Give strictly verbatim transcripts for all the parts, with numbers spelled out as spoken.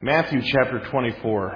Matthew chapter twenty-four,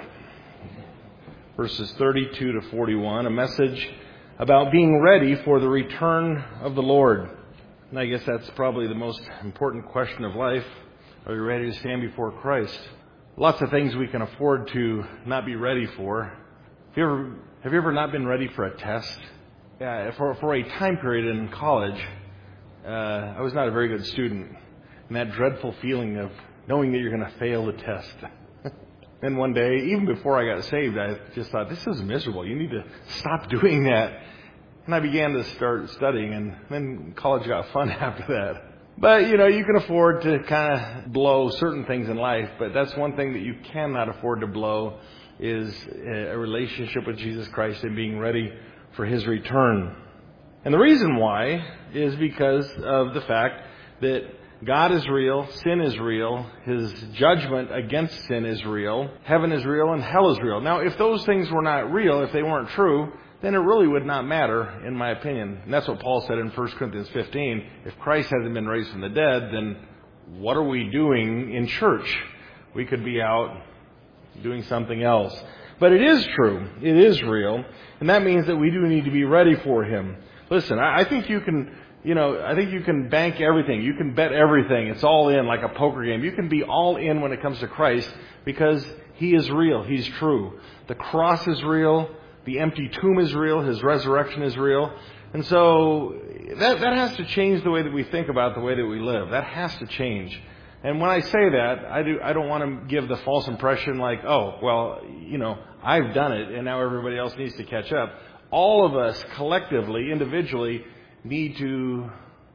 verses thirty-two to forty-one, a message about being ready for the return of the Lord. And I guess that's probably the most important question of life. Are we ready to stand before Christ? Lots of things we can afford to not be ready for. Have you ever, have you ever not been ready for a test? Yeah, for, for a time period in college, uh, I was not a very good student. And that dreadful feeling of knowing that you're going to fail the test. And one day, even before I got saved, I just thought, this is miserable. You need to stop doing that. And I began to start studying, and then college got fun after that. But, you know, you can afford to kind of blow certain things in life, but that's one thing that you cannot afford to blow is a relationship with Jesus Christ and being ready for His return. And the reason why is because of the fact that God is real, sin is real, His judgment against sin is real, heaven is real, and hell is real. Now, if those things were not real, if they weren't true, then it really would not matter, in my opinion. And that's what Paul said in First Corinthians fifteen. If Christ hasn't been raised from the dead, then what are we doing in church? We could be out doing something else. But it is true. It is real. And that means that we do need to be ready for Him. Listen, I think you can... You know, I think you can bank everything. You can bet everything. It's all in like a poker game. You can be all in when it comes to Christ because He is real. He's true. The cross is real. The empty tomb is real. His resurrection is real. And so that, that has to change the way that we think about the way that we live. That has to change. And when I say that, I do, I don't want to give the false impression like, oh, well, you know, I've done it and now everybody else needs to catch up. All of us collectively, individually, need to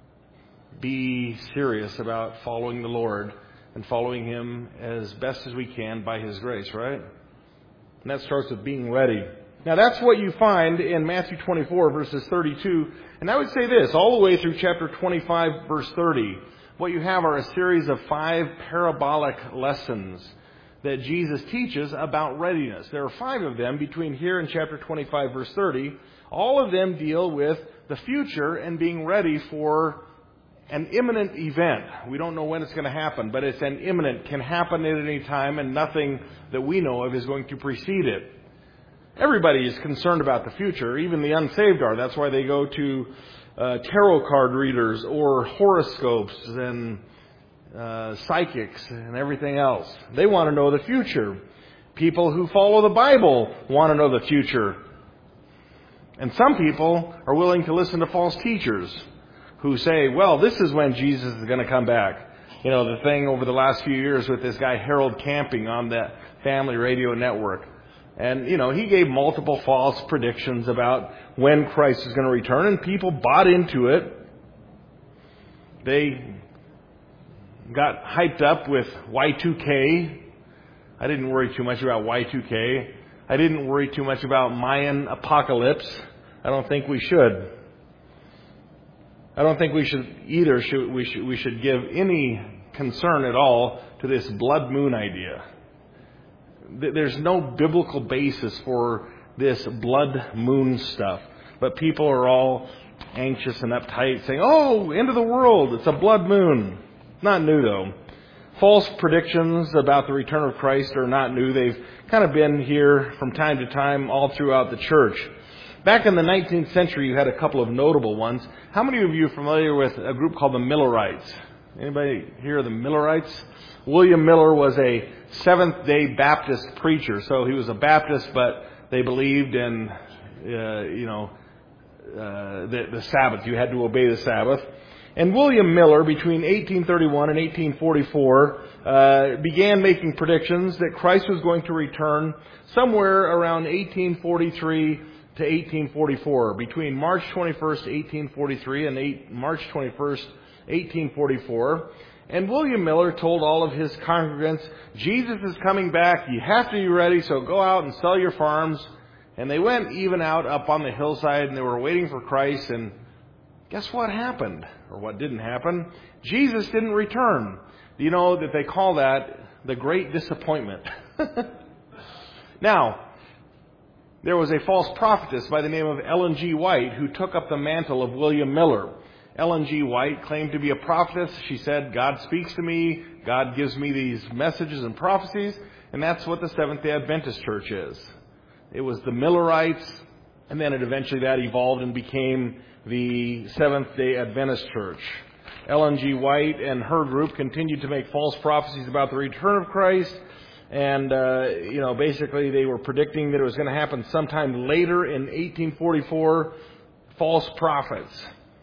be serious about following the Lord and following Him as best as we can by His grace, right? And that starts with being ready. Now that's what you find in Matthew twenty-four, verses thirty-two. And I would say this, all the way through chapter twenty-five, verse thirty. What you have are a series of five parabolic lessons that Jesus teaches about readiness. There are five of them between here and chapter twenty-five, verse thirty. All of them deal with the future and being ready for an imminent event. We don't know when it's going to happen, but it's an imminent, can happen at any time, and nothing that we know of is going to precede it. Everybody is concerned about the future. Even the unsaved are. That's why they go to uh, tarot card readers or horoscopes and uh, psychics and everything else. They want to know the future. People who follow the Bible want to know the future. And some people are willing to listen to false teachers who say, well, this is when Jesus is going to come back. You know, the thing over the last few years with this guy Harold Camping on that Family Radio Network. And, you know, he gave multiple false predictions about when Christ is going to return, and people bought into it. They got hyped up with Y two K. I didn't worry too much about Y two K. I didn't worry too much about Mayan apocalypse. I don't think we should. I don't think we should either. Should, we, should, we should give any concern at all to this blood moon idea. There's no biblical basis for this blood moon stuff. But people are all anxious and uptight saying, oh, end of the world, it's a blood moon. Not new though. False predictions about the return of Christ are not new. They've kind of been here from time to time all throughout the church. Back in the nineteenth century, you had a couple of notable ones. How many of you are familiar with a group called the Millerites? Anybody hear of the Millerites? William Miller was a Seventh-day Baptist preacher. So he was a Baptist, but they believed in, uh, you know, uh, the, the Sabbath. You had to obey the Sabbath. And William Miller, between eighteen thirty-one and eighteen forty-four, uh, began making predictions that Christ was going to return somewhere around eighteen forty-three to eighteen forty-four. Between March twenty-first, eighteen forty-three and eight, March twenty-first, eighteen forty-four. And William Miller told all of his congregants, Jesus is coming back. You have to be ready, so go out and sell your farms. And they went even out up on the hillside, and they were waiting for Christ. And guess what happened? Or what didn't happen? Jesus didn't return. Do you know that they call that the Great Disappointment? Now, there was a false prophetess by the name of Ellen G. White who took up the mantle of William Miller. Ellen G. White claimed to be a prophetess. She said, God speaks to me. God gives me these messages and prophecies. And that's what the Seventh-day Adventist Church is. It was the Millerites, and then it eventually that evolved and became the Seventh-day Adventist Church. Ellen G. White and her group continued to make false prophecies about the return of Christ. And, uh, you know, basically they were predicting that it was going to happen sometime later in eighteen forty-four. False prophets.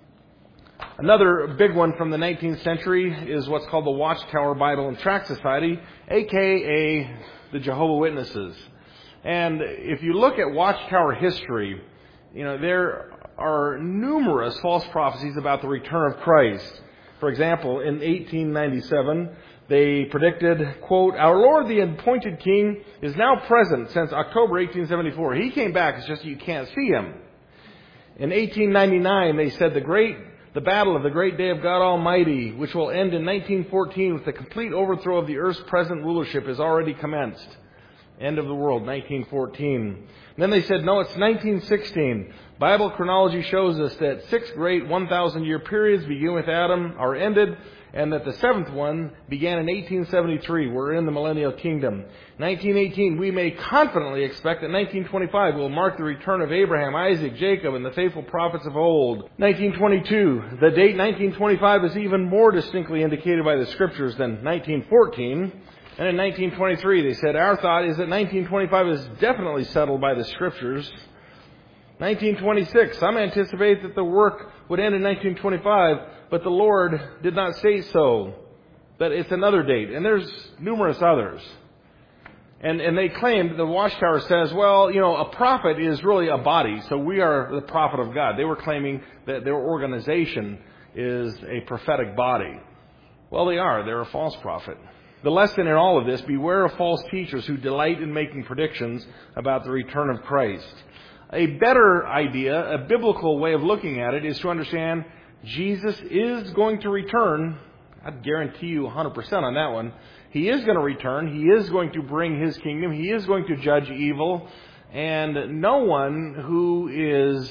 Another big one from the nineteenth century is what's called the Watchtower Bible and Tract Society, a k a the Jehovah's Witnesses. And if you look at Watchtower history, you know, there are numerous false prophecies about the return of Christ. For example, in eighteen ninety-seven, they predicted, quote, "Our Lord the appointed King is now present since October eighteen seventy-four. He came back, it's just you can't see him." In eighteen ninety-nine, they said the great, the battle of the great day of God Almighty, which will end in nineteen fourteen with the complete overthrow of the earth's present rulership, has already commenced. End of the world, nineteen fourteen. And then they said, no, it's nineteen sixteen. Bible chronology shows us that six great one thousand year periods begin with Adam, are ended, and that the seventh one began in eighteen seventy-three. We're in the millennial kingdom. nineteen eighteen, we may confidently expect that nineteen twenty-five will mark the return of Abraham, Isaac, Jacob, and the faithful prophets of old. nineteen twenty-two, the date nineteen twenty-five is even more distinctly indicated by the scriptures than nineteen fourteen. And in nineteen twenty-three, they said, our thought is that nineteen twenty-five is definitely settled by the scriptures. nineteen twenty-six, some anticipate that the work would end in nineteen twenty-five, but the Lord did not say so. That it's another date. And there's numerous others. And and they claim, the Watchtower says, well, you know, a prophet is really a body, so we are the prophet of God. They were claiming that their organization is a prophetic body. Well, they are. They're a false prophet. The lesson in all of this, beware of false teachers who delight in making predictions about the return of Christ. A better idea, a biblical way of looking at it, is to understand Jesus is going to return. I'd guarantee you one hundred percent on that one. He is going to return. He is going to bring His kingdom. He is going to judge evil. And no one who is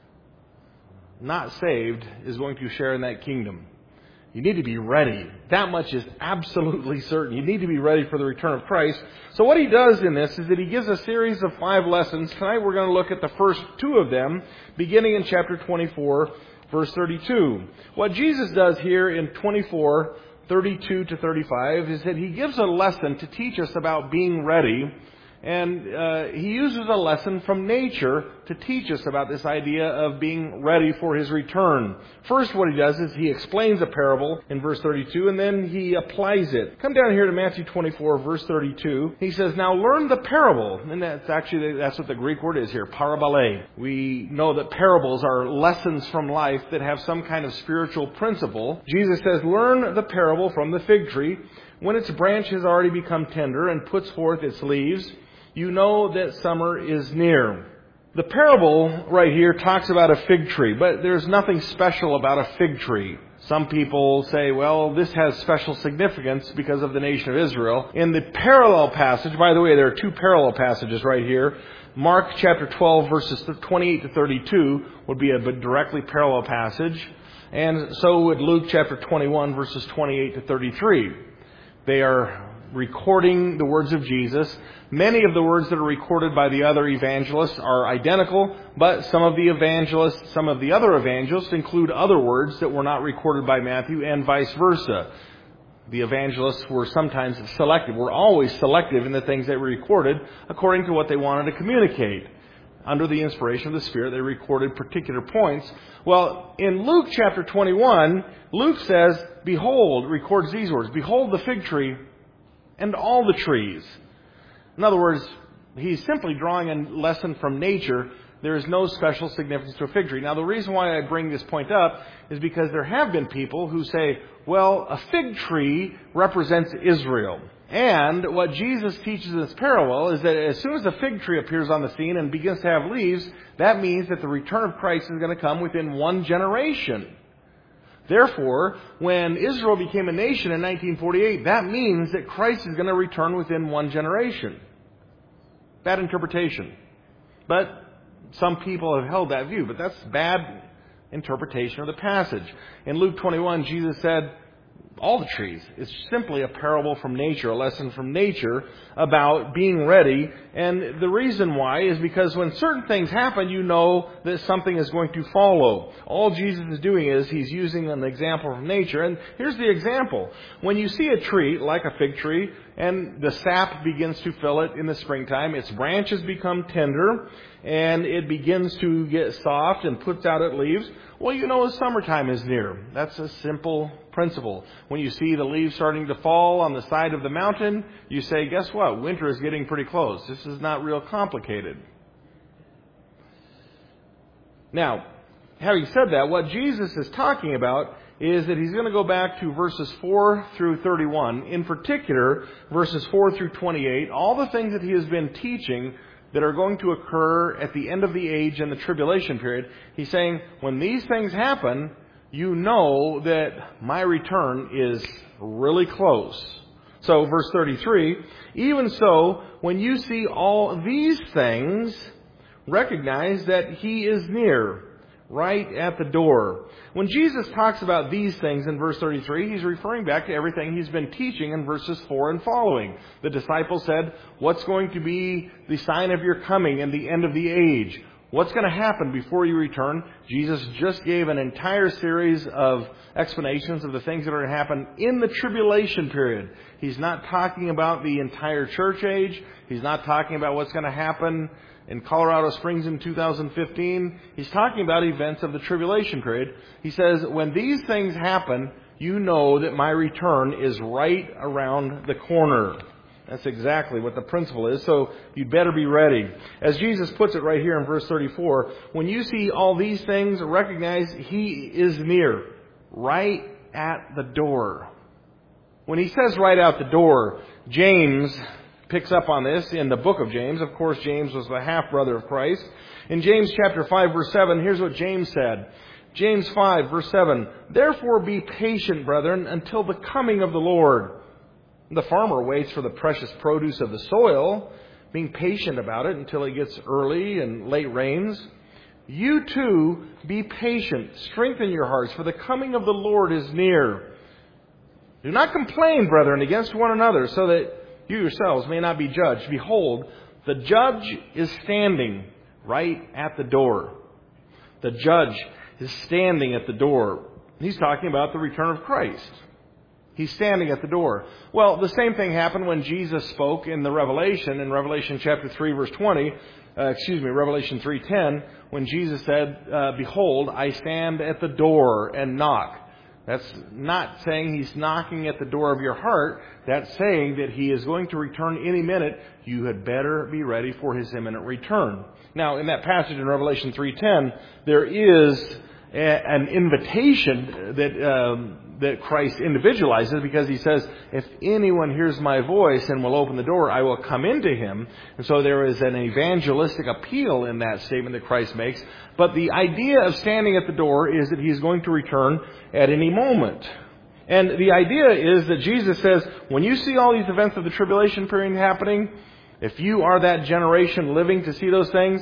not saved is going to share in that kingdom. You need to be ready. That much is absolutely certain. You need to be ready for the return of Christ. So what He does in this is that He gives a series of five lessons. Tonight we're going to look at the first two of them, beginning in chapter twenty-four, verse thirty-two. What Jesus does here in twenty-four, thirty-two to thirty-five is that He gives a lesson to teach us about being ready. And uh, He uses a lesson from nature to teach us about this idea of being ready for His return. First, what He does is He explains a parable in verse thirty-two, and then He applies it. Come down here to Matthew twenty-four, verse thirty-two. He says, now learn the parable. And that's actually, that's what the Greek word is here, parabole. We know that parables are lessons from life that have some kind of spiritual principle. Jesus says, learn the parable from the fig tree. When its branch has already become tender and puts forth its leaves, you know that summer is near. The parable right here talks about a fig tree, but there's nothing special about a fig tree. Some people say, well, this has special significance because of the nation of Israel. In the parallel passage, by the way, there are two parallel passages right here. Mark chapter twelve, verses twenty-eight to thirty-two would be a directly parallel passage. And so would Luke chapter twenty-one, verses twenty-eight to thirty-three. They are recording the words of Jesus. Many of the words that are recorded by the other evangelists are identical, but some of the evangelists, some of the other evangelists include other words that were not recorded by Matthew, and vice versa. The evangelists were sometimes selective, were always selective in the things they recorded according to what they wanted to communicate. Under the inspiration of the Spirit, they recorded particular points. Well, in Luke chapter twenty-one, Luke says, behold, records these words, behold the fig tree and all the trees. In other words, he's simply drawing a lesson from nature. There is no special significance to a fig tree. Now, the reason why I bring this point up is because there have been people who say, well, a fig tree represents Israel. And what Jesus teaches in this parable is that as soon as a fig tree appears on the scene and begins to have leaves, that means that the return of Christ is going to come within one generation. Therefore, when Israel became a nation in nineteen forty-eight, that means that Christ is going to return within one generation. Bad interpretation. But some people have held that view, but that's bad interpretation of the passage. In Luke twenty-one, Jesus said, all the trees. It's simply a parable from nature, a lesson from nature about being ready. And the reason why is because when certain things happen, you know that something is going to follow. All Jesus is doing is he's using an example from nature. And here's the example. When you see a tree, like a fig tree, and the sap begins to fill it in the springtime, its branches become tender, and it begins to get soft and puts out its leaves, well, you know summertime is near. That's a simple principle. When you see the leaves starting to fall on the side of the mountain, you say, guess what? Winter is getting pretty close. This is not real complicated. Now, having said that, what Jesus is talking about is that he's going to go back to verses four through thirty-one. In particular, verses four through twenty-eight, all the things that he has been teaching that are going to occur at the end of the age and the tribulation period. He's saying, when these things happen, you know that my return is really close. So, verse thirty-three, even so, when you see all these things, recognize that he is near, right at the door. When Jesus talks about these things in verse thirty-three, he's referring back to everything he's been teaching in verses four and following. The disciples said, what's going to be the sign of your coming and the end of the age? What's going to happen before you return? Jesus just gave an entire series of explanations of the things that are going to happen in the tribulation period. He's not talking about the entire church age. He's not talking about what's going to happen in Colorado Springs in two thousand fifteen. He's talking about events of the tribulation period. He says, when these things happen, you know that my return is right around the corner. That's exactly what the principle is, so you'd better be ready. As Jesus puts it right here in verse thirty-four, when you see all these things, recognize he is near, right at the door. When he says right out the door, James picks up on this in the book of James. Of course, James was the half-brother of Christ. In James chapter five, verse seven, here's what James said. James five, verse seven, therefore be patient, brethren, until the coming of the Lord. The farmer waits for the precious produce of the soil, being patient about it until it gets early and late rains. You too be patient. Strengthen your hearts, for the coming of the Lord is near. Do not complain, brethren, against one another, so that you yourselves may not be judged. Behold, the judge is standing right at the door. The judge is standing at the door. He's talking about the return of Christ. He's standing at the door. Well, the same thing happened when Jesus spoke in the Revelation, in Revelation chapter three, verse twenty. Uh, excuse me, Revelation three ten, when Jesus said, uh, behold, I stand at the door and knock. That's not saying he's knocking at the door of your heart. That's saying that he is going to return any minute. You had better be ready for his imminent return. Now, in that passage in Revelation three ten, there is a, an invitation that um, that Christ individualizes, because he says, if anyone hears my voice and will open the door, I will come into him. And so there is an evangelistic appeal in that statement that Christ makes. But the idea of standing at the door is that he's going to return at any moment. And the idea is that Jesus says, when you see all these events of the tribulation period happening, if you are that generation living to see those things,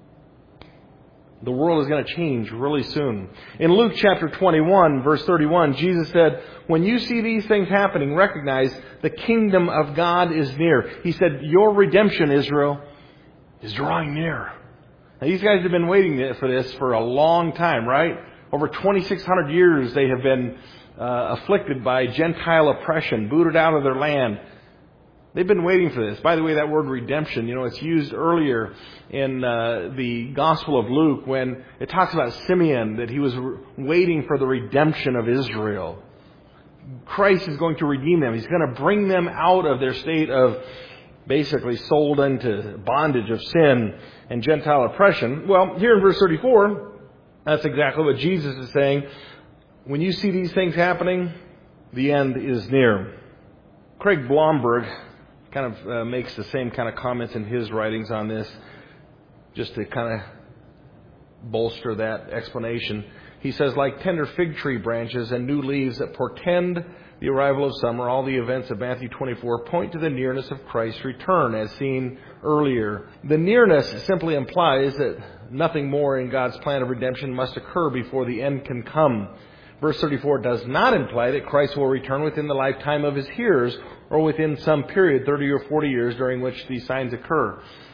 the world is going to change really soon. In Luke chapter twenty-one, verse thirty-one, Jesus said, when you see these things happening, recognize the kingdom of God is near. He said, your redemption, Israel, is drawing near. Now, these guys have been waiting for this for a long time, right? Over twenty-six hundred years they have been uh, afflicted by Gentile oppression, booted out of their land. They've been waiting for this. By the way, that word redemption, you know, it's used earlier in uh, the Gospel of Luke when it talks about Simeon, that he was re- waiting for the redemption of Israel. Christ is going to redeem them. He's going to bring them out of their state of basically sold into bondage of sin and Gentile oppression. Well, here in verse thirty-four, that's exactly what Jesus is saying. When you see these things happening, the end is near. Craig Blomberg kind of uh, makes the same kind of comments in his writings on this, just to kind of bolster that explanation. He says, like tender fig tree branches and new leaves that portend the arrival of summer, all the events of Matthew twenty-four point to the nearness of Christ's return, as seen earlier. The nearness simply implies that nothing more in God's plan of redemption must occur before the end can come. Verse thirty-four does not imply that Christ will return within the lifetime of his hearers or within some period, thirty or forty years, during which these signs occur.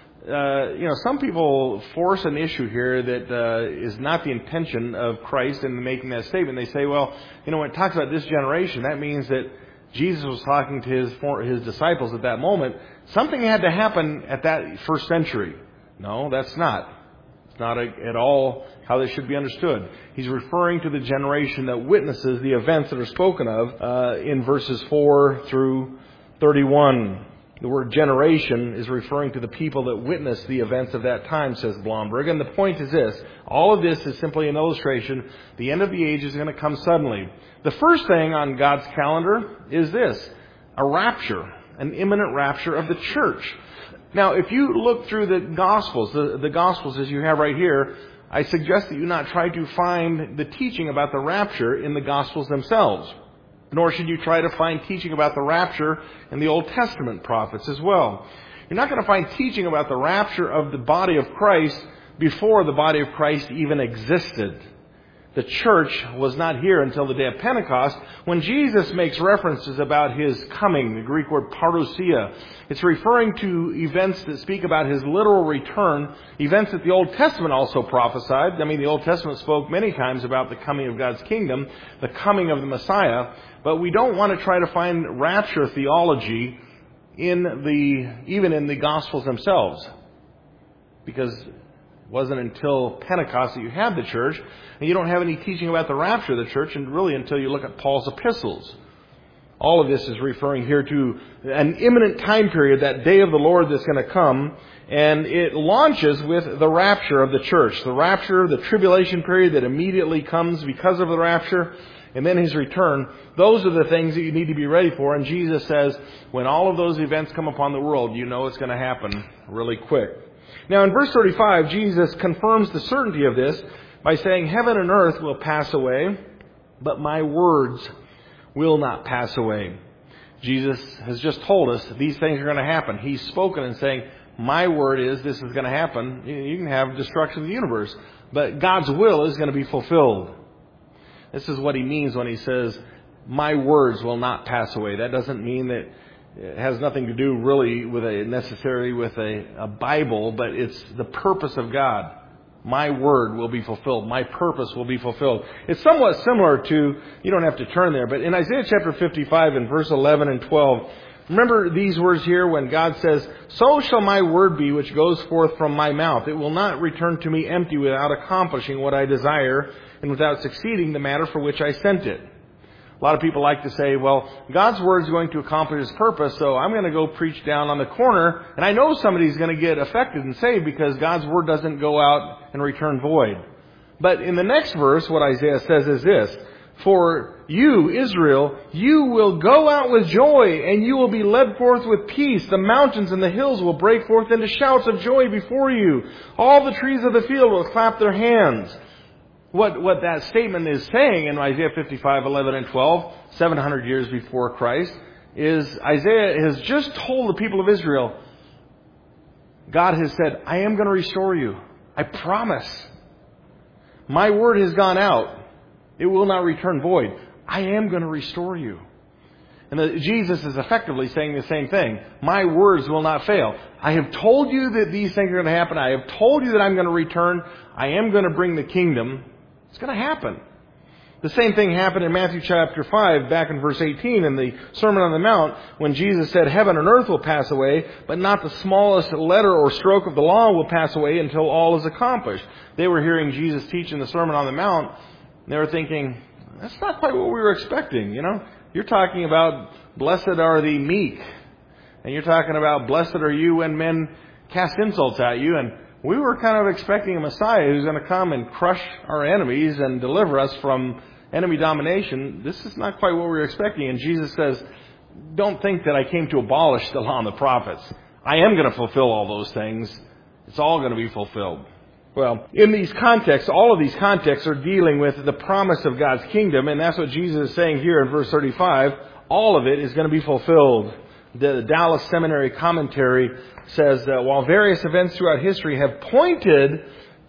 Uh, you know, some people force an issue here that uh, is not the intention of Christ in making that statement. They say, well, you know, when it talks about this generation, that means that Jesus was talking to his his disciples at that moment. Something had to happen at that first century. No, that's not. It's not a, at all how this should be understood. He's referring to the generation that witnesses the events that are spoken of uh, in verses four through thirty-one. The word generation is referring to the people that witnessed the events of that time, says Blomberg. And the point is this. All of this is simply an illustration. The end of the age is going to come suddenly. The first thing on God's calendar is this. A rapture. An imminent rapture of the church. Now, if you look through the Gospels, the, the Gospels as you have right here, I suggest that you not try to find the teaching about the rapture in the Gospels themselves. Nor should you try to find teaching about the rapture in the Old Testament prophets as well. You're not going to find teaching about the rapture of the body of Christ before the body of Christ even existed. The church was not here until the day of Pentecost. When Jesus makes references about his coming, the Greek word parousia, it's referring to events that speak about his literal return, events that the Old Testament also prophesied. I mean, the Old Testament spoke many times about the coming of God's kingdom, the coming of the Messiah, but we don't want to try to find rapture theology in the, even in the Gospels themselves. Because it wasn't until Pentecost that you had the church, and you don't have any teaching about the rapture of the church, and really until you look at Paul's epistles. All of this is referring here to an imminent time period, that day of the Lord that's going to come, and it launches with the rapture of the church. The rapture, the tribulation period that immediately comes because of the rapture, and then his return. Those are the things that you need to be ready for, and Jesus says, when all of those events come upon the world, you know it's going to happen really quick. Now in verse thirty-five, Jesus confirms the certainty of this by saying, heaven and earth will pass away, but my words will not pass away. Jesus has just told us these things are going to happen. He's spoken and saying, my word is this is going to happen. You can have destruction of the universe, but God's will is going to be fulfilled. This is what he means when he says, my words will not pass away. That doesn't mean that it has nothing to do really with a necessarily with a, a Bible, but it's the purpose of God. My word will be fulfilled. My purpose will be fulfilled. It's somewhat similar to, you don't have to turn there, but in Isaiah chapter fifty-five in verse eleven and twelve, remember these words here when God says, so shall my word be which goes forth from my mouth. It will not return to me empty without accomplishing what I desire and without succeeding the matter for which I sent it. A lot of people like to say, well, God's word is going to accomplish his purpose, so I'm going to go preach down on the corner, and I know somebody's going to get affected and saved because God's word doesn't go out and return void. But in the next verse, what Isaiah says is this, for you, Israel, you will go out with joy, and you will be led forth with peace. The mountains and the hills will break forth into shouts of joy before you. All the trees of the field will clap their hands. What, what that statement is saying in Isaiah fifty-five, eleven and twelve, seven hundred years before Christ, is Isaiah has just told the people of Israel, God has said, I am going to restore you. I promise. My word has gone out. It will not return void. I am going to restore you. And the, Jesus is effectively saying the same thing. My words will not fail. I have told you that these things are going to happen. I have told you that I'm going to return. I am going to bring the kingdom. It's going to happen. The same thing happened in Matthew chapter five, back in verse eighteen, in the Sermon on the Mount, when Jesus said, heaven and earth will pass away, but not the smallest letter or stroke of the law will pass away until all is accomplished. They were hearing Jesus teach in the Sermon on the Mount, and they were thinking, that's not quite what we were expecting, you know. You're talking about blessed are the meek, and you're talking about blessed are you when men cast insults at you, and we were kind of expecting a Messiah who's going to come and crush our enemies and deliver us from enemy domination. This is not quite what we were expecting. And Jesus says, don't think that I came to abolish the law and the prophets. I am going to fulfill all those things. It's all going to be fulfilled. Well, in these contexts, all of these contexts are dealing with the promise of God's kingdom. And that's what Jesus is saying here in verse thirty-five. All of it is going to be fulfilled. The Dallas Seminary commentary says that while various events throughout history have pointed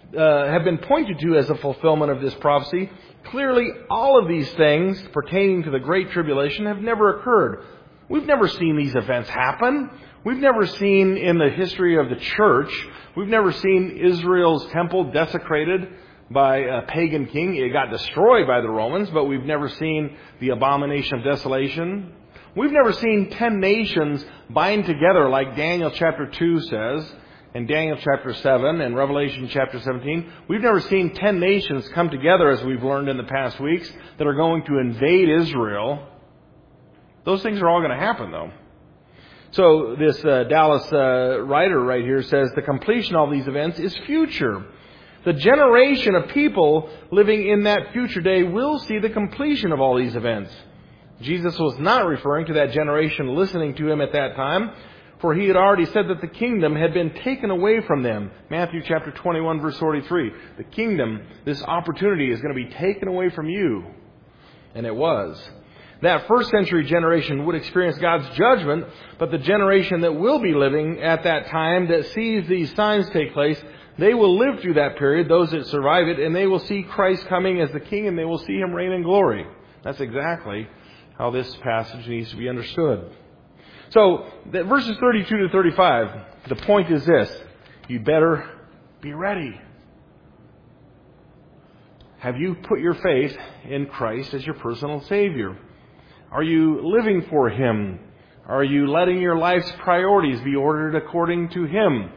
uh, have been pointed to as a fulfillment of this prophecy, clearly all of these things pertaining to the Great Tribulation have never occurred. We've never seen these events happen. We've never seen in the history of the church, we've never seen Israel's temple desecrated by a pagan king. It got destroyed by the Romans, but we've never seen the abomination of desolation. We've never seen ten nations bind together like Daniel chapter two says, and Daniel chapter seven, and Revelation chapter seventeen. We've never seen ten nations come together, as we've learned in the past weeks, that are going to invade Israel. Those things are all going to happen, though. So this uh, Dallas uh, writer right here says the completion of these events is future. The generation of people living in that future day will see the completion of all these events. Jesus was not referring to that generation listening to him at that time, for he had already said that the kingdom had been taken away from them. Matthew chapter twenty-one, verse forty-three. The kingdom, this opportunity, is going to be taken away from you. And it was. That first century generation would experience God's judgment, but the generation that will be living at that time that sees these signs take place, they will live through that period, those that survive it, and they will see Christ coming as the King, and they will see Him reign in glory. That's exactly how this passage needs to be understood. So, verses thirty-two to thirty-five, the point is this: you better be ready. Have you put your faith in Christ as your personal Savior? Are you living for Him? Are you letting your life's priorities be ordered according to Him?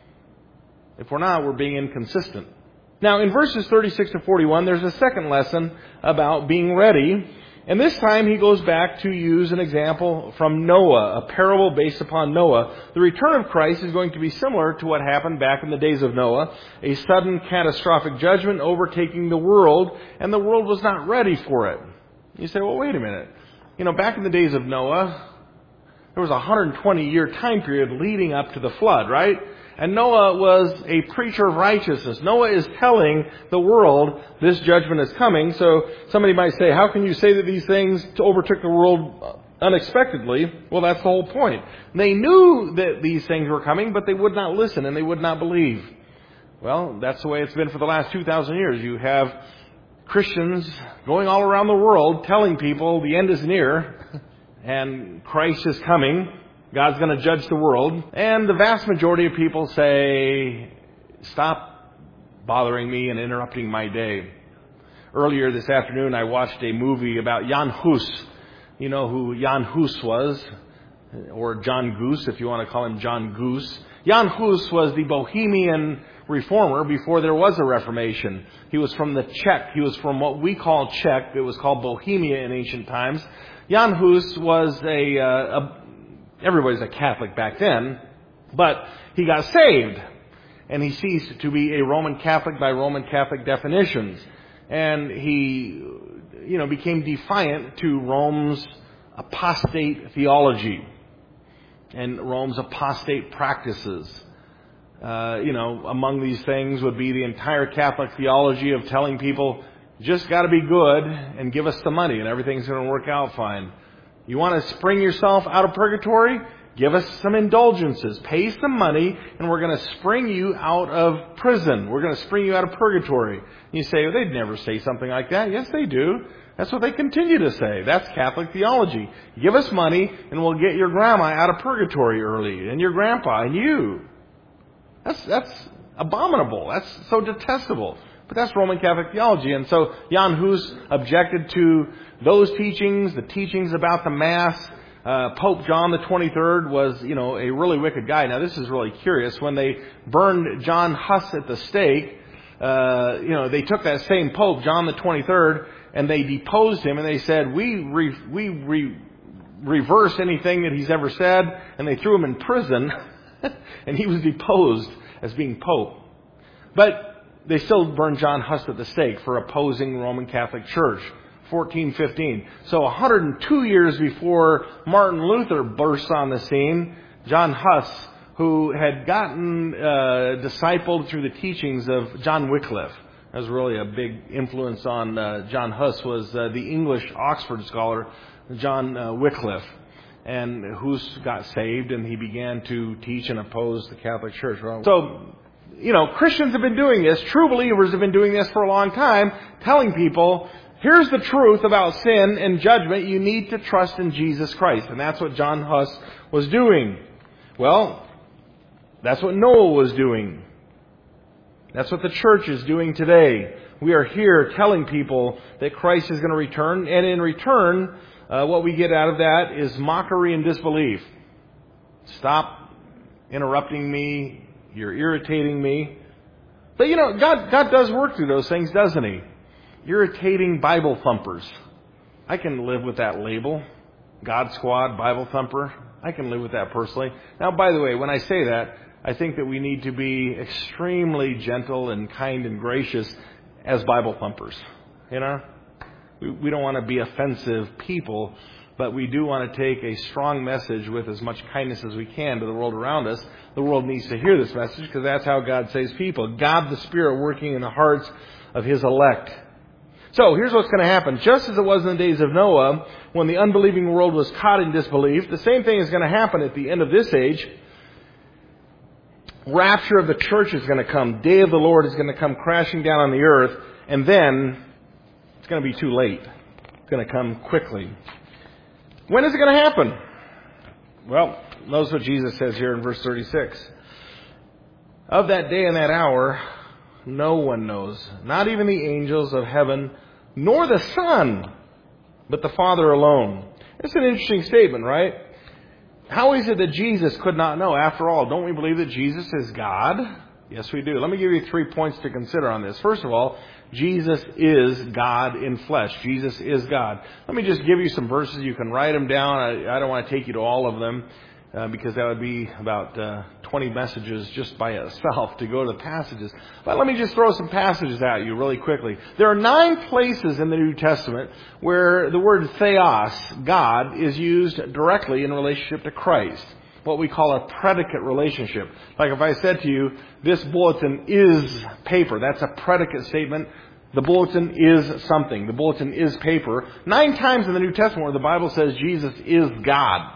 If we're not, we're being inconsistent. Now, in verses thirty-six to forty-one, there's a second lesson about being ready. And this time he goes back to use an example from Noah, a parable based upon Noah. The return of Christ is going to be similar to what happened back in the days of Noah. A sudden catastrophic judgment overtaking the world, and the world was not ready for it. You say, well, wait a minute. You know, back in the days of Noah, there was a one hundred twenty year time period leading up to the flood, right? And Noah was a preacher of righteousness. Noah is telling the world this judgment is coming. So somebody might say, how can you say that these things overtook the world unexpectedly? Well, that's the whole point. They knew that these things were coming, but they would not listen and they would not believe. Well, that's the way it's been for the last two thousand years. You have Christians going all around the world telling people the end is near and Christ is coming. God's going to judge the world. And the vast majority of people say, stop bothering me and interrupting my day. Earlier this afternoon, I watched a movie about Jan Hus. You know who Jan Hus was? Or John Goose, if you want to call him John Goose. Jan Hus was the Bohemian reformer before there was a Reformation. He was from the Czech. He was from what we call Czech. It was called Bohemia in ancient times. Jan Hus was a... Uh, a Everybody's a Catholic back then, but he got saved, and he ceased to be a Roman Catholic by Roman Catholic definitions, and he, you know, became defiant to Rome's apostate theology and Rome's apostate practices. Uh, you know, among these things would be the entire Catholic theology of telling people, just got to be good and give us the money, and everything's going to work out fine. You want to spring yourself out of purgatory? Give us some indulgences. Pay some money, and we're going to spring you out of prison. We're going to spring you out of purgatory. And you say, well, they'd never say something like that. Yes, they do. That's what they continue to say. That's Catholic theology. Give us money, and we'll get your grandma out of purgatory early, and your grandpa, and you. That's, that's abominable. That's so detestable. But that's Roman Catholic theology. And so Jan Hus objected to those teachings, the teachings about the Mass. Uh, Pope John the twenty-third was, you know, a really wicked guy. Now, this is really curious. When they burned John Huss at the stake, uh, you know, they took that same Pope, John the twenty-third, and they deposed him, and they said, we re- we re- reverse anything that he's ever said, and they threw him in prison, and he was deposed as being Pope. But they still burned John Huss at the stake for opposing the Roman Catholic Church, fourteen fifteen. So one hundred two years before Martin Luther bursts on the scene, John Huss, who had gotten uh, discipled through the teachings of John Wycliffe, that was really a big influence on uh, John Huss, was uh, the English Oxford scholar John uh, Wycliffe. And Hus got saved, and he began to teach and oppose the Catholic Church. So you know, Christians have been doing this, true believers have been doing this for a long time, telling people, here's the truth about sin and judgment. You need to trust in Jesus Christ. And that's what John Huss was doing. Well, that's what Noah was doing. That's what the church is doing today. We are here telling people that Christ is going to return. And in return, uh, what we get out of that is mockery and disbelief. Stop interrupting me. You're irritating me. But you know, God, God does work through those things, doesn't He? Irritating Bible thumpers. I can live with that label. God Squad, Bible thumper. I can live with that personally. Now, by the way, when I say that, I think that we need to be extremely gentle and kind and gracious as Bible thumpers. You know? We, we don't want to be offensive people, but we do want to take a strong message with as much kindness as we can to the world around us. The world needs to hear this message because that's how God saves people. God the Spirit working in the hearts of His elect. So here's what's going to happen. Just as it was in the days of Noah, when the unbelieving world was caught in disbelief, the same thing is going to happen at the end of this age. Rapture of the church is going to come. Day of the Lord is going to come crashing down on the earth. And then it's going to be too late. It's going to come quickly. When is it going to happen? Well, notice what Jesus says here in verse thirty-six. Of that day and that hour, no one knows, not even the angels of heaven, nor the Son, but the Father alone. It's an interesting statement, right? How is it that Jesus could not know? After all, don't we believe that Jesus is God? Yes, we do. Let me give you three points to consider on this. First of all, Jesus is God in flesh. Jesus is God. Let me just give you some verses. You can write them down. I, I don't want to take you to all of them uh, because that would be about uh, twenty messages just by itself to go to the passages. But let me just throw some passages at you really quickly. There are nine places in the New Testament where the word theos, God, is used directly in relationship to Christ. What we call a predicate relationship. Like if I said to you, this bulletin is paper. That's a predicate statement. The bulletin is something. The bulletin is paper. Nine times in the New Testament where the Bible says Jesus is God.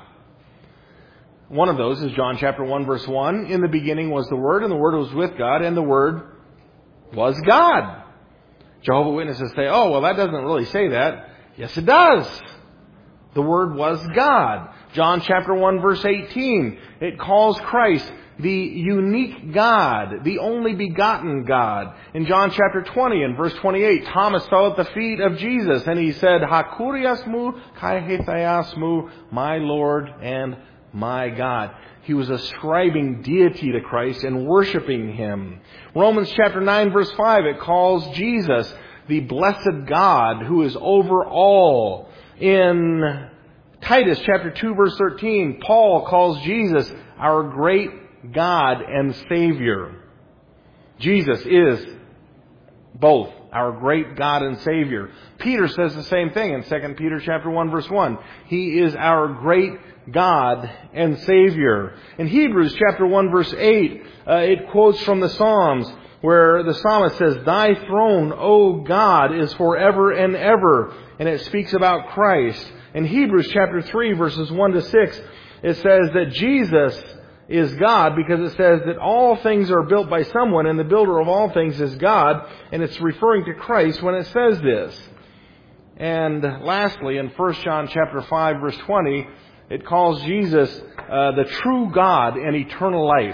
One of those is John chapter one verse one. In the beginning was the Word, and the Word was with God, and the Word was God. Jehovah's Witnesses say, oh, well, that doesn't really say that. Yes, it does. The Word was God. John chapter one verse eighteen, it calls Christ the unique God, the only begotten God. In John chapter twenty and verse twenty-eight, Thomas fell at the feet of Jesus and he said, Hakuriasmu kai hethiasmu, my Lord and my God. He was ascribing deity to Christ and worshiping Him. Romans chapter nine verse five, it calls Jesus the blessed God who is over all. In Titus chapter two verse thirteen, Paul calls Jesus our great God and Savior. Jesus is both our great God and Savior. Peter says the same thing in Second Peter chapter one verse one. He is our great God and Savior. In Hebrews chapter one verse eight, uh, it quotes from the Psalms where the psalmist says, Thy throne, O God, is forever and ever. And it speaks about Christ. In Hebrews chapter three, verses one to six, it says that Jesus is God because it says that all things are built by someone and the builder of all things is God. And it's referring to Christ when it says this. And lastly, in First John chapter five, verse twenty, it calls Jesus uh, the true God and eternal life.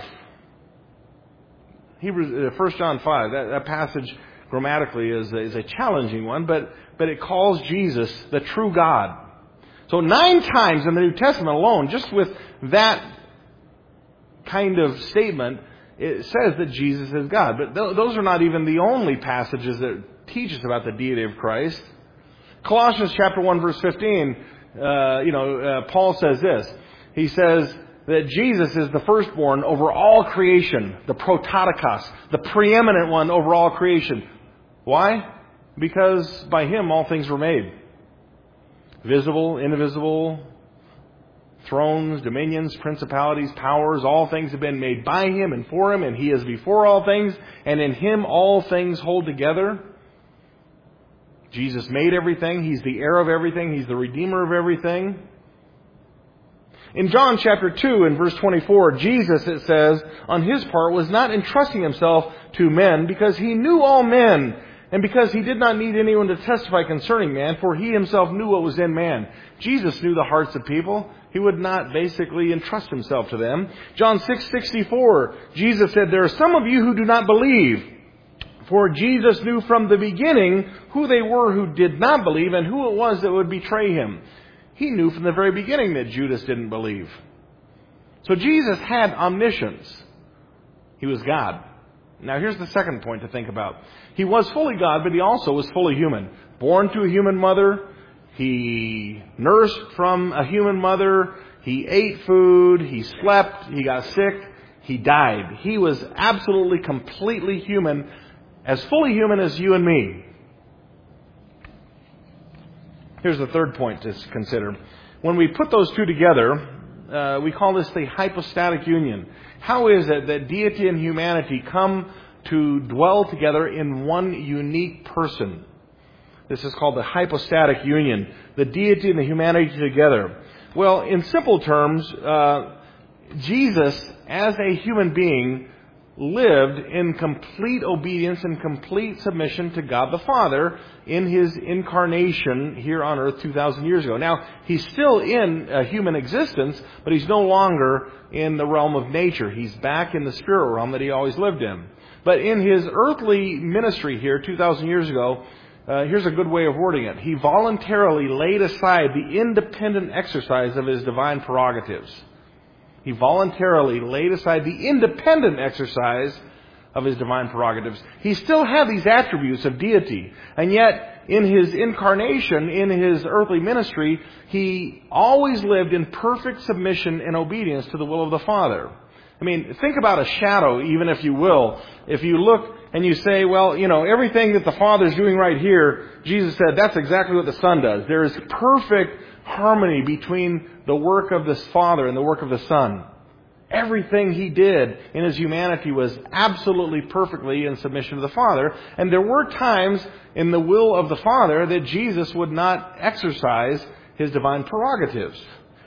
Hebrews, uh, First John five, that, that passage grammatically is, is a challenging one, but, but it calls Jesus the true God. So nine times in the New Testament alone, just with that kind of statement, it says that Jesus is God. But th- those are not even the only passages that teach us about the deity of Christ. Colossians chapter one verse fifteen, uh, you know, uh, Paul says this. He says that Jesus is the firstborn over all creation, the prototokos, the preeminent one over all creation. Why? Because by Him all things were made. Visible, invisible, thrones, dominions, principalities, powers, all things have been made by Him and for Him, and He is before all things, and in Him all things hold together. Jesus made everything. He's the heir of everything. He's the redeemer of everything. In John chapter two and verse twenty-four, Jesus, it says, on his part, was not entrusting himself to men because he knew all men, and because he did not need anyone to testify concerning man, for he himself knew what was in man. Jesus knew the hearts of people. He would not basically entrust himself to them. John six sixty-four, Jesus said, there are some of you who do not believe. For Jesus knew from the beginning who they were who did not believe and who it was that would betray him. He knew from the very beginning that Judas didn't believe. So Jesus had omniscience. He was God. Now here's the second point to think about. He was fully God, but he also was fully human. Born to a human mother. He nursed from a human mother. He ate food. He slept. He got sick. He died. He was absolutely, completely human. As fully human as you and me. Here's the third point to consider. When we put those two together, uh, we call this the hypostatic union. How is it that deity and humanity come to dwell together in one unique person? This is called the hypostatic union. The deity and the humanity together. Well, in simple terms, uh, Jesus, as a human being, lived in complete obedience and complete submission to God the Father in his incarnation here on earth two thousand years ago. Now, he's still in a human existence, but he's no longer in the realm of nature. He's back in the spirit realm that he always lived in. But in his earthly ministry here two thousand years ago, uh, here's a good way of wording it. He voluntarily laid aside the independent exercise of his divine prerogatives. He voluntarily laid aside the independent exercise of his divine prerogatives. He still had these attributes of deity. And yet, in his incarnation, in his earthly ministry, he always lived in perfect submission and obedience to the will of the Father. I mean, think about a shadow, even if you will. If you look and you say, well, you know, everything that the Father's doing right here, Jesus said, that's exactly what the Son does. There is perfect harmony between the work of the Father and the work of the Son. Everything he did in his humanity was absolutely perfectly in submission to the Father. And there were times in the will of the Father that Jesus would not exercise his divine prerogatives.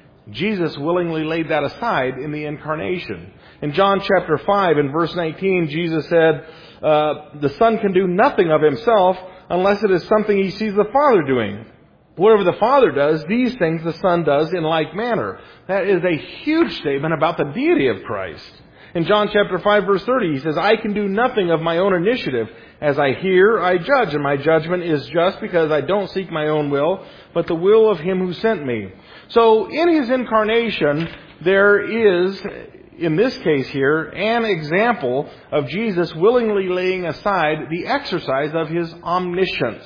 Jesus willingly laid that aside in the incarnation. In John chapter five and verse nineteen, Jesus said, uh, the Son can do nothing of himself unless it is something he sees the Father doing. Whatever the Father does, these things the Son does in like manner. That is a huge statement about the deity of Christ. In John chapter five verse thirty, he says, I can do nothing of my own initiative. As I hear, I judge, and my judgment is just because I don't seek my own will, but the will of him who sent me. So in his incarnation, there is, in this case here, an example of Jesus willingly laying aside the exercise of his omniscience.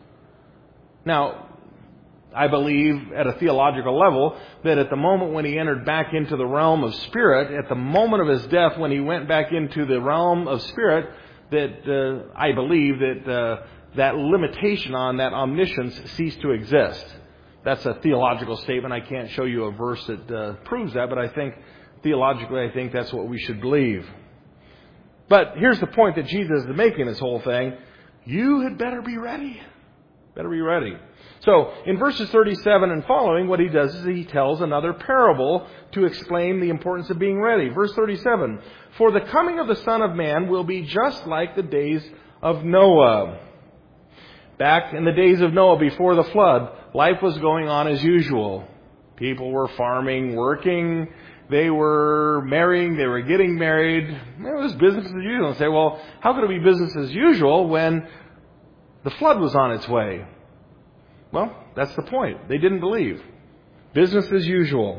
Now, I believe at a theological level that at the moment when he entered back into the realm of spirit, at the moment of his death when he went back into the realm of spirit, that uh, I believe that uh, that limitation on that omniscience ceased to exist. That's a theological statement. I can't show you a verse that uh, proves that, but I think theologically I think that's what we should believe. But here's the point that Jesus is making this whole thing. You had better be ready. Better be ready. So, in verses thirty-seven and following, what he does is he tells another parable to explain the importance of being ready. Verse thirty-seven, for the coming of the Son of Man will be just like the days of Noah. Back in the days of Noah, before the flood, life was going on as usual. People were farming, working, they were marrying, they were getting married. It was business as usual. And say, well, how could it be business as usual when the flood was on its way? Well, that's the point. They didn't believe. Business as usual.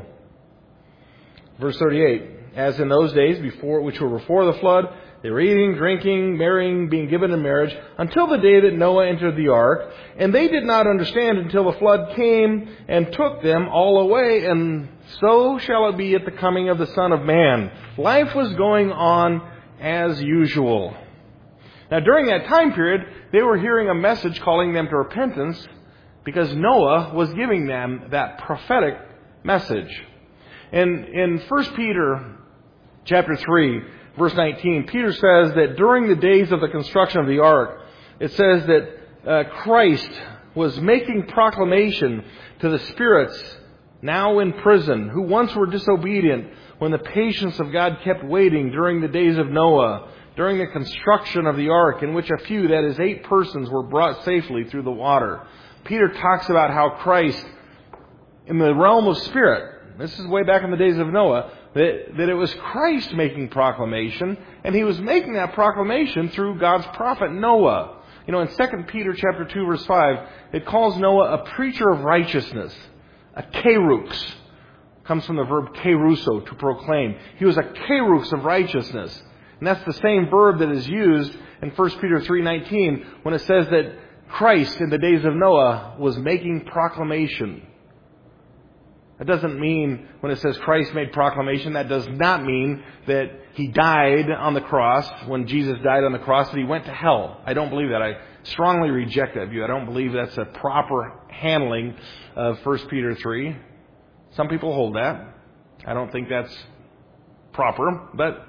Verse thirty-eight, as in those days before, which were before the flood, they were eating, drinking, marrying, being given in marriage, until the day that Noah entered the ark. And they did not understand until the flood came and took them all away. And so shall it be at the coming of the Son of Man. Life was going on as usual. Now, during that time period, they were hearing a message calling them to repentance, because Noah was giving them that prophetic message. And in First Peter chapter three, verse nineteen, Peter says that during the days of the construction of the ark, it says that uh, Christ was making proclamation to the spirits now in prison, who once were disobedient when the patience of God kept waiting during the days of Noah, during the construction of the ark, in which a few, that is eight persons, were brought safely through the water. Peter talks about how Christ, in the realm of spirit, this is way back in the days of Noah, that, that it was Christ making proclamation, and he was making that proclamation through God's prophet Noah. You know, in Second Peter chapter two, verse five, it calls Noah a preacher of righteousness, a kerux. Comes from the verb keruso, to proclaim. He was a kerux of righteousness. And that's the same verb that is used in First Peter three nineteen when it says that Christ in the days of Noah was making proclamation. That doesn't mean, when it says Christ made proclamation, that does not mean that he died on the cross. When Jesus died on the cross, that he went to hell. I don't believe that. I strongly reject that view. I don't believe that's a proper handling of First Peter three. Some people hold that. I don't think that's proper. But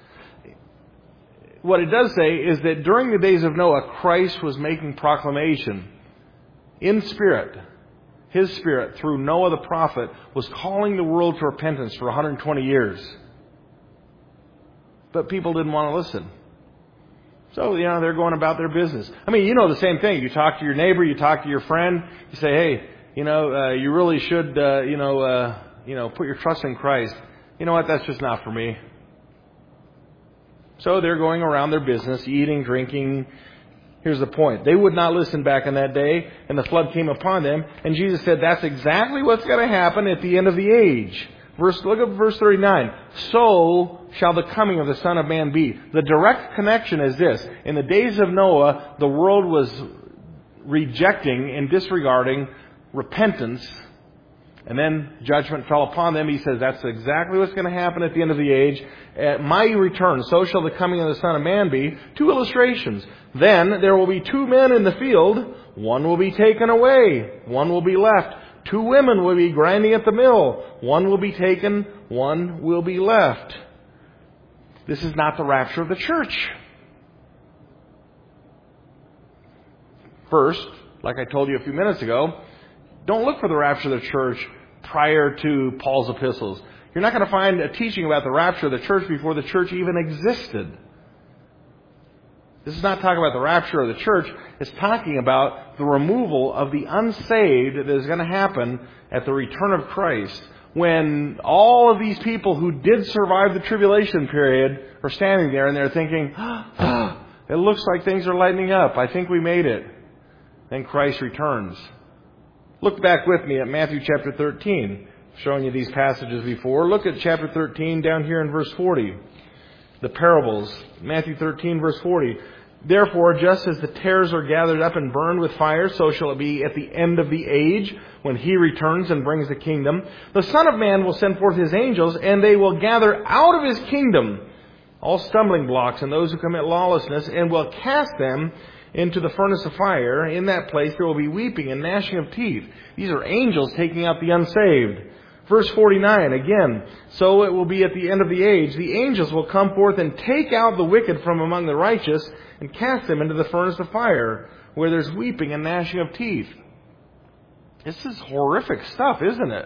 what it does say is that during the days of Noah, Christ was making proclamation in spirit. His spirit, through Noah the prophet, was calling the world to repentance for one hundred twenty years. But people didn't want to listen. So, you know, they're going about their business. I mean, you know the same thing. You talk to your neighbor, you talk to your friend, you say, hey, you know, uh, you really should, uh, you know, uh, you know, put your trust in Christ. You know what? That's just not for me. So they're going around their business, eating, drinking. Here's the point. They would not listen back in that day, and the flood came upon them. And Jesus said, that's exactly what's going to happen at the end of the age. Verse, look at verse thirty-nine. So shall the coming of the Son of Man be. The direct connection is this. In the days of Noah, the world was rejecting and disregarding repentance, and then judgment fell upon them. He says that's exactly what's going to happen at the end of the age. At my return, so shall the coming of the Son of Man be. Two illustrations. Then there will be two men in the field. One will be taken away. One will be left. Two women will be grinding at the mill. One will be taken. One will be left. This is not the rapture of the church. First, like I told you a few minutes ago, don't look for the rapture of the church prior to Paul's epistles. You're not going to find a teaching about the rapture of the church before the church even existed. This is not talking about the rapture of the church. It's talking about the removal of the unsaved that is going to happen at the return of Christ, when all of these people who did survive the tribulation period are standing there and they're thinking, oh, it looks like things are lightening up. I think we made it. Then Christ returns. Look back with me at Matthew chapter thirteen. I've shown you these passages before. Look at chapter thirteen down here in verse forty. The parables. Matthew thirteen verse forty. Therefore, just as the tares are gathered up and burned with fire, so shall it be at the end of the age, when he returns and brings the kingdom. The Son of Man will send forth his angels, and they will gather out of his kingdom all stumbling blocks and those who commit lawlessness, and will cast them into the furnace of fire. In that place there will be weeping and gnashing of teeth. These are angels taking out the unsaved. Verse forty-nine, again, so it will be at the end of the age. The angels will come forth and take out the wicked from among the righteous and cast them into the furnace of fire, where there's weeping and gnashing of teeth. This is horrific stuff, isn't it?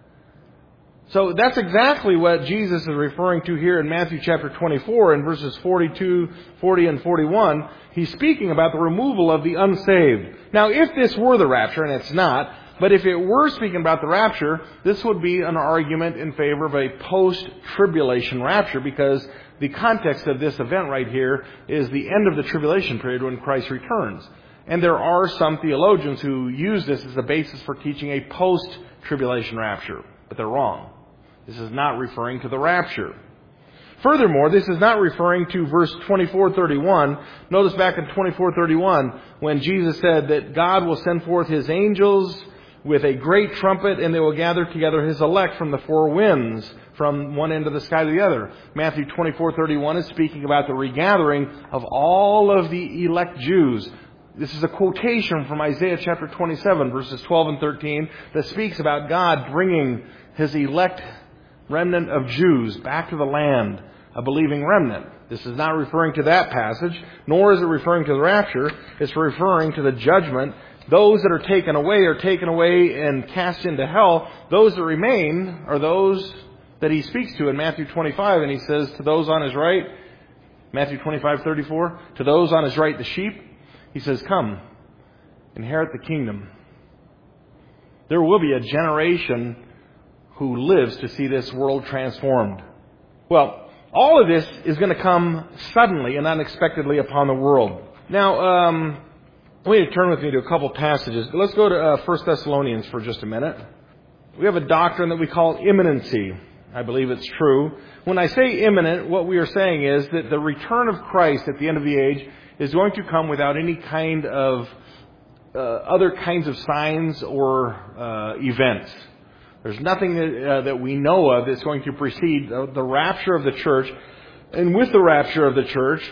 So that's exactly what Jesus is referring to here in Matthew chapter twenty-four in verses forty-two, forty, and forty-one. He's speaking about the removal of the unsaved. Now, if this were the rapture, and it's not, but if it were speaking about the rapture, this would be an argument in favor of a post-tribulation rapture, because the context of this event right here is the end of the tribulation period when Christ returns. And there are some theologians who use this as a basis for teaching a post-tribulation rapture, but they're wrong. This is not referring to the rapture. Furthermore, this is not referring to verse twenty-four thirty-one. Notice back in twenty-four thirty-one when Jesus said that God will send forth his angels with a great trumpet, and they will gather together his elect from the four winds, from one end of the sky to the other. Matthew twenty-four thirty-one is speaking about the regathering of all of the elect Jews. This is a quotation from Isaiah chapter twenty-seven, verses twelve and thirteen, that speaks about God bringing his elect remnant of Jews back to the land, a believing remnant. This is not referring to that passage, nor is it referring to the rapture. It's referring to the judgment those that are taken away are taken away and cast into hell. Those that remain are those that he speaks to in Matthew twenty-five, and he says to those on his right, Matthew twenty-five thirty-four, to those on his right, the sheep, he says, come, inherit the kingdom. There will be a generation who lives to see this world transformed. Well, all of this is going to come suddenly and unexpectedly upon the world. Now, um, I want you to turn with me to a couple passages. Let's go to uh, First Thessalonians for just a minute. We have a doctrine that we call imminency. I believe it's true. When I say imminent, what we are saying is that the return of Christ at the end of the age is going to come without any kind of uh, other kinds of signs or uh, events. There's nothing that, uh, that we know of that's going to precede the, the rapture of the church. And with the rapture of the church,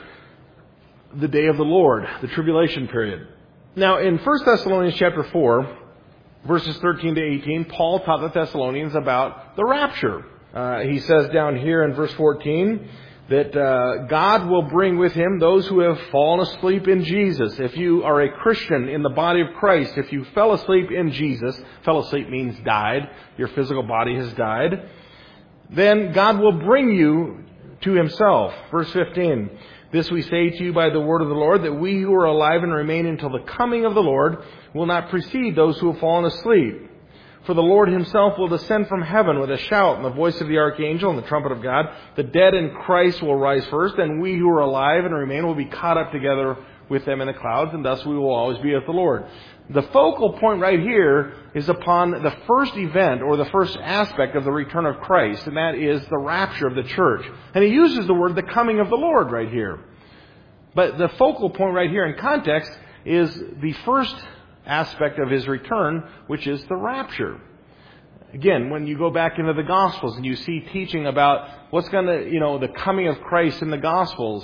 the day of the Lord, the tribulation period. Now, in First Thessalonians chapter four, verses thirteen to eighteen, Paul taught the Thessalonians about the rapture. Uh, he says down here in verse fourteen that uh, God will bring with him those who have fallen asleep in Jesus. If you are a Christian in the body of Christ, if you fell asleep in Jesus, fell asleep means died, your physical body has died, then God will bring you to himself. Verse fifteen, this we say to you by the word of the Lord, that we who are alive and remain until the coming of the Lord will not precede those who have fallen asleep. For the Lord himself will descend from heaven with a shout and the voice of the archangel and the trumpet of God. The dead in Christ will rise first, and we who are alive and remain will be caught up together with them in the clouds, and thus we will always be with the Lord. The focal point right here is upon the first event or the first aspect of the return of Christ, and that is the rapture of the church. And he uses the word the coming of the Lord right here. But the focal point right here in context is the first aspect of his return, which is the rapture. Again, when you go back into the Gospels and you see teaching about what's going to, you know, the coming of Christ in the Gospels,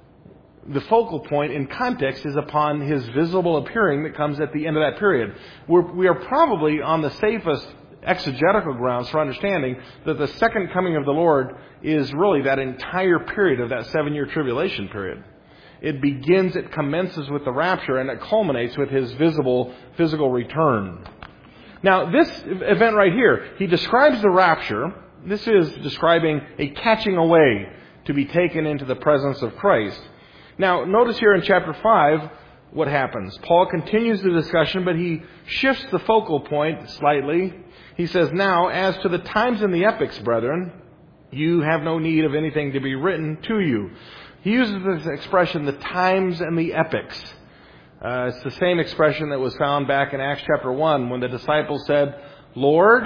the focal point in context is upon his visible appearing that comes at the end of that period. We're, we are probably on the safest exegetical grounds for understanding that the second coming of the Lord is really that entire period of that seven-year tribulation period. It begins, it commences with the rapture, and it culminates with his visible, physical return. Now, this event right here, he describes the rapture. This is describing a catching away to be taken into the presence of Christ. Now, notice here in chapter five what happens. Paul continues the discussion, but he shifts the focal point slightly. He says, now, as to the times and the epochs, brethren, you have no need of anything to be written to you. He uses this expression, the times and the epochs. Uh, it's the same expression that was found back in Acts chapter one when the disciples said, Lord,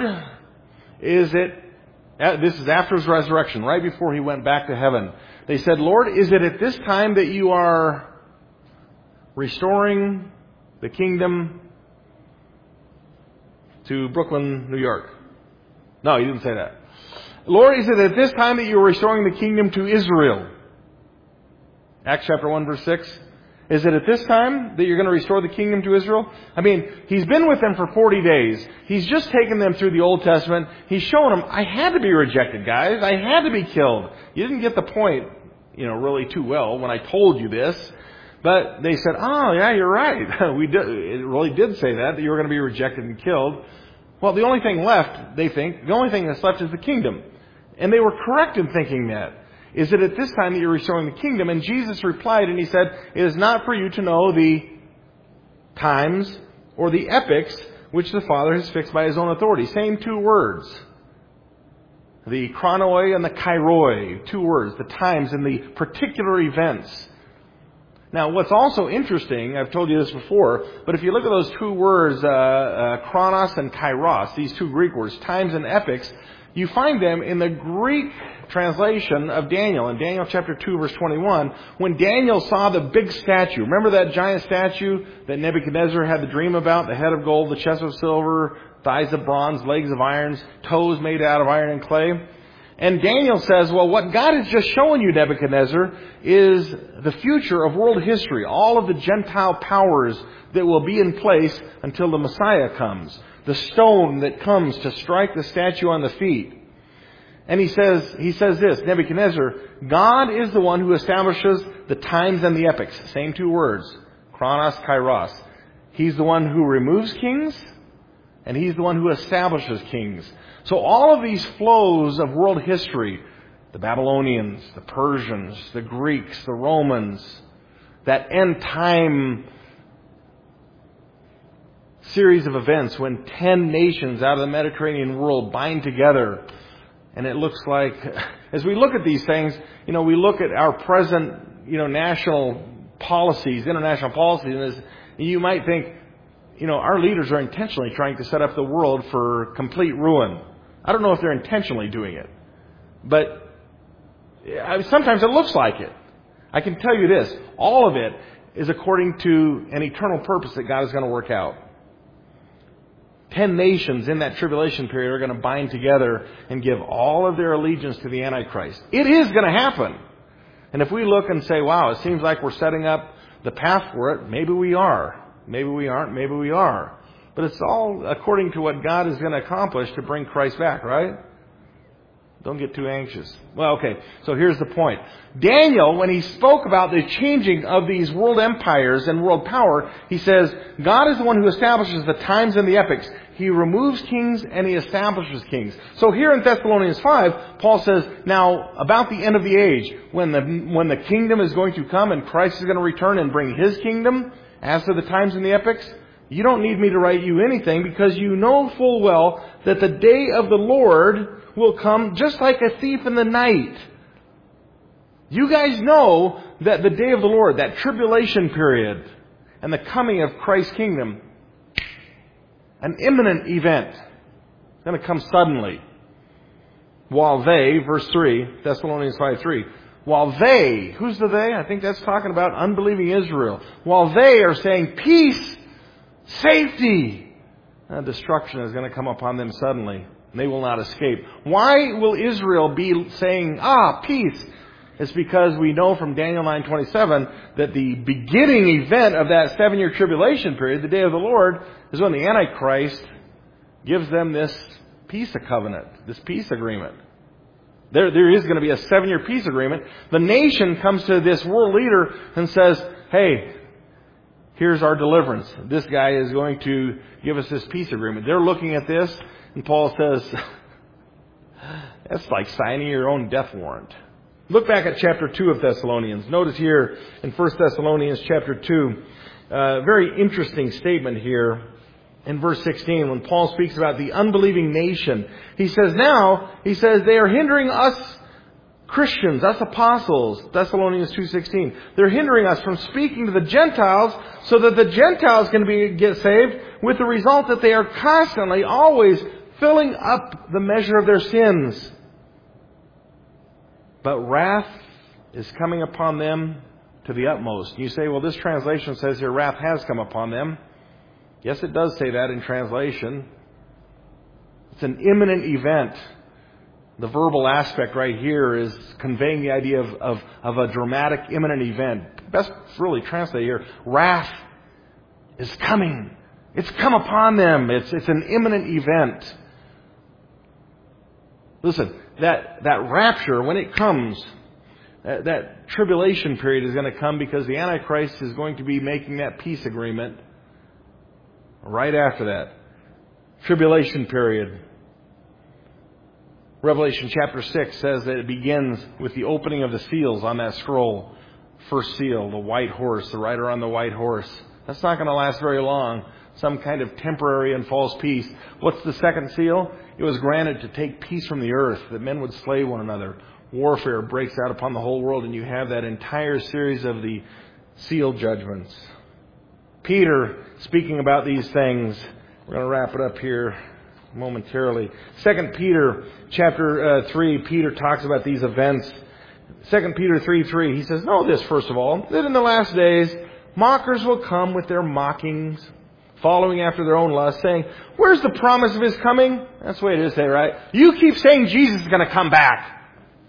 is it... This is after his resurrection, right before he went back to heaven. They said, Lord, is it at this time that you are restoring the kingdom to Brooklyn, New York? No, he didn't say that. Lord, is it at this time that you are restoring the kingdom to Israel? Acts chapter one, verse six. Is it at this time that you're going to restore the kingdom to Israel? I mean, he's been with them for forty days. He's just taken them through the Old Testament. He's showing them, I had to be rejected, guys. I had to be killed. You didn't get the point, you know, really too well when I told you this. But they said, oh, yeah, you're right. we did, it really did say that, that you were going to be rejected and killed. Well, the only thing left, they think, the only thing that's left is the kingdom. And they were correct in thinking that. Is it at this time that you're restoring the kingdom? And Jesus replied and he said, it is not for you to know the times or the epochs which the Father has fixed by his own authority. Same two words. The chronoi and the kairoi. Two words. The times and the particular events. Now, what's also interesting, I've told you this before, but if you look at those two words, uh, uh, chronos and kairos, these two Greek words, times and epochs, you find them in the Greek translation of Daniel. In Daniel chapter two, verse twenty-one, when Daniel saw the big statue, remember that giant statue that Nebuchadnezzar had the dream about? The head of gold, the chest of silver, thighs of bronze, legs of iron, toes made out of iron and clay. And Daniel says, well, what God is just showing you, Nebuchadnezzar, is the future of world history. All of the Gentile powers that will be in place until the Messiah comes. The stone that comes to strike the statue on the feet. And he says, he says this, Nebuchadnezzar, God is the one who establishes the times and the epochs. Same two words, chronos, kairos. He's the one who removes kings, and He's the one who establishes kings. So all of these flows of world history, the Babylonians, the Persians, the Greeks, the Romans, that end time series of events when ten nations out of the Mediterranean world bind together. And it looks like, as we look at these things, you know, we look at our present, you know, national policies, international policies, and as you might think, you know, our leaders are intentionally trying to set up the world for complete ruin. I don't know if they're intentionally doing it, but sometimes it looks like it. I can tell you this, all of it is according to an eternal purpose that God is going to work out. Ten nations in that tribulation period are going to bind together and give all of their allegiance to the Antichrist. It is going to happen. And if we look and say, wow, it seems like we're setting up the path for it, maybe we are. Maybe we aren't, maybe we are. But it's all according to what God is going to accomplish to bring Christ back, right? Don't get too anxious. Well, okay, so here's the point. Daniel, when he spoke about the changing of these world empires and world power, he says, God is the one who establishes the times and the epochs. He removes kings and He establishes kings. So here in Thessalonians five, Paul says, now about the end of the age, when the, when the kingdom is going to come and Christ is going to return and bring His kingdom, as to the times and the epochs, you don't need me to write you anything because you know full well that the day of the Lord will come just like a thief in the night. You guys know that the day of the Lord, that tribulation period, and the coming of Christ's kingdom, an imminent event, it's going to come suddenly. While they, verse three, Thessalonians five three, while they, who's the they? I think that's talking about unbelieving Israel. While they are saying peace, safety, uh, destruction is going to come upon them suddenly. And they will not escape. Why will Israel be saying, ah, peace? It's because we know from Daniel nine twenty-seven that the beginning event of that seven-year tribulation period, the day of the Lord, is when the Antichrist gives them this peace covenant, this peace agreement. There, there is going to be a seven-year peace agreement. The nation comes to this world leader and says, hey, here's our deliverance. This guy is going to give us this peace agreement. They're looking at this, and Paul says, that's like signing your own death warrant. Look back at chapter two of Thessalonians. Notice here in First Thessalonians chapter two, a very interesting statement here. In verse sixteen, when Paul speaks about the unbelieving nation, he says now, he says they are hindering us Christians, us apostles, Thessalonians two sixteen. They're hindering us from speaking to the Gentiles so that the Gentiles can be get saved, with the result that they are constantly, always filling up the measure of their sins. But wrath is coming upon them to the utmost. You say, well, this translation says here wrath has come upon them. Yes, it does say that in translation. It's an imminent event. The verbal aspect right here is conveying the idea of, of, of a dramatic, imminent event. Best really translate here, wrath is coming. It's come upon them. It's, it's an imminent event. Listen, that, that rapture, when it comes, that, that tribulation period is going to come because the Antichrist is going to be making that peace agreement right after that. Tribulation period. Revelation chapter six says that it begins with the opening of the seals on that scroll. First seal, the white horse, the rider on the white horse. That's not going to last very long. Some kind of temporary and false peace. What's the second seal? It was granted to take peace from the earth, that men would slay one another. Warfare breaks out upon the whole world, and you have that entire series of the seal judgments. Peter, speaking about these things, we're going to wrap it up here momentarily. Second Peter chapter uh, three, Peter talks about these events. Second Peter three three, he says, know this first of all, that in the last days mockers will come with their mockings, following after their own lust, saying, where's the promise of His coming? That's the way it is today, right? You keep saying Jesus is going to come back.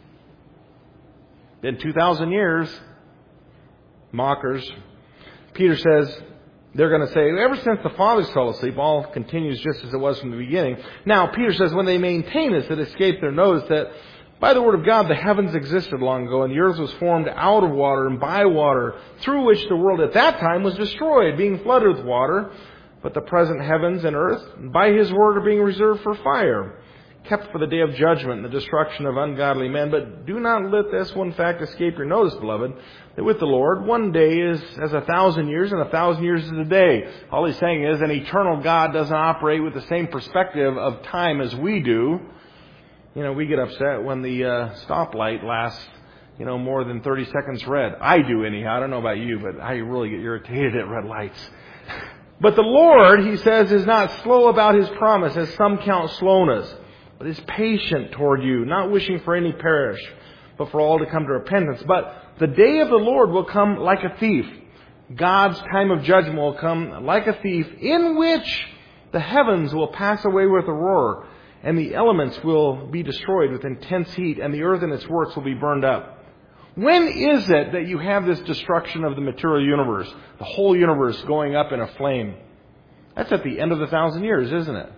Been two thousand years. Mockers. Peter says, they're going to say, ever since the fathers fell asleep, all continues just as it was from the beginning. Now, Peter says, when they maintain this, it escaped their notice that By the word of God, the heavens existed long ago, and the earth was formed out of water and by water, through which the world at that time was destroyed, being flooded with water. But the present heavens and earth, by His word, are being reserved for fire, kept for the day of judgment and the destruction of ungodly men. But do not let this one fact escape your notice, beloved, that with the Lord, one day is as a thousand years, and a thousand years is a day. All he's saying is an eternal God doesn't operate with the same perspective of time as we do. You know, we get upset when the uh, stoplight lasts, you know, more than thirty seconds red. I do anyhow. I don't know about you, but I really get irritated at red lights. But the Lord, he says, is not slow about His promise, as some count slowness, but is patient toward you, not wishing for any perish, but for all to come to repentance. But the day of the Lord will come like a thief. God's time of judgment will come like a thief, in which the heavens will pass away with a roar, and the elements will be destroyed with intense heat, and the earth and its works will be burned up. When is it that you have this destruction of the material universe, the whole universe going up in a flame? That's at the end of the thousand years, isn't it?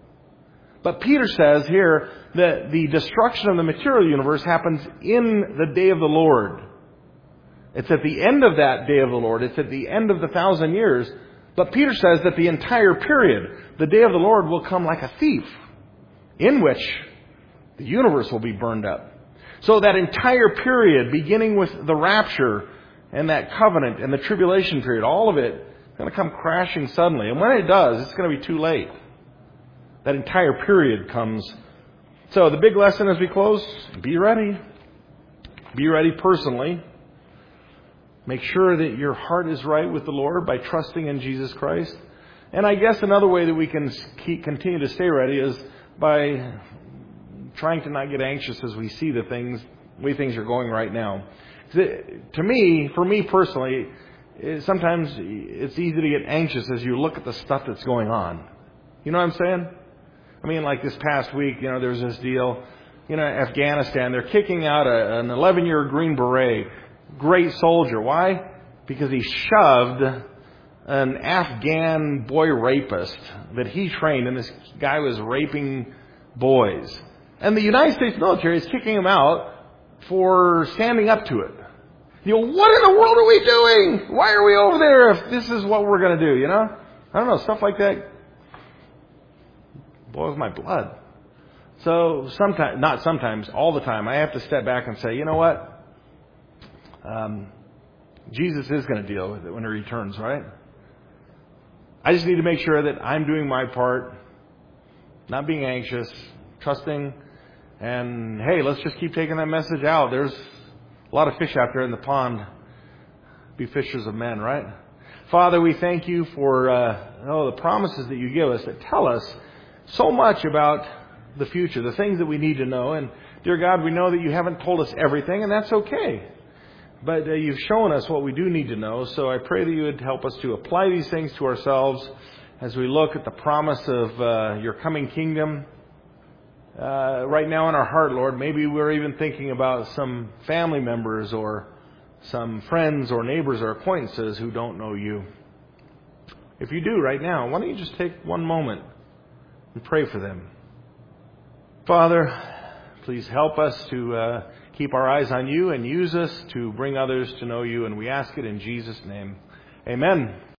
But Peter says here that the destruction of the material universe happens in the day of the Lord. It's at the end of that day of the Lord. It's at the end of the thousand years. But Peter says that the entire period, the day of the Lord, will come like a thief, in which the universe will be burned up. So that entire period, beginning with the rapture and that covenant and the tribulation period, all of it is going to come crashing suddenly. And when it does, it's going to be too late. That entire period comes. So the big lesson as we close, be ready. Be ready personally. Make sure that your heart is right with the Lord by trusting in Jesus Christ. And I guess another way that we can keep, continue to stay ready is by trying to not get anxious as we see the things, the way things are going right now. To me, for me personally, sometimes it's easy to get anxious as you look at the stuff that's going on. You know what I'm saying? I mean, like this past week, you know, there's this deal, you know, Afghanistan, they're kicking out a, an eleven-year Green Beret, great soldier. Why? Because he shoved an Afghan boy rapist that he trained, and this guy was raping boys. And the United States military is kicking him out for standing up to it. You know, what in the world are we doing? Why are we over there if this is what we're going to do, you know? I don't know, stuff like that boils my blood. So sometimes, not sometimes, all the time, I have to step back and say, you know what? Um, Jesus is going to deal with it when He returns, right? I just need to make sure that I'm doing my part, not being anxious, trusting, and hey, let's just keep taking that message out. There's a lot of fish out there in the pond. Be fishers of men, right? Father, we thank You for uh, oh, the promises that You give us that tell us so much about the future, the things that we need to know. And dear God, we know that You haven't told us everything, and that's okay. But uh, You've shown us what we do need to know. So I pray that You would help us to apply these things to ourselves as we look at the promise of uh, Your coming kingdom. Uh, right now in our heart, Lord, maybe we're even thinking about some family members or some friends or neighbors or acquaintances who don't know You. If you do right now, why don't you just take one moment and pray for them? Father, please help us to uh, keep our eyes on You and use us to bring others to know You. And we ask it in Jesus' name. Amen.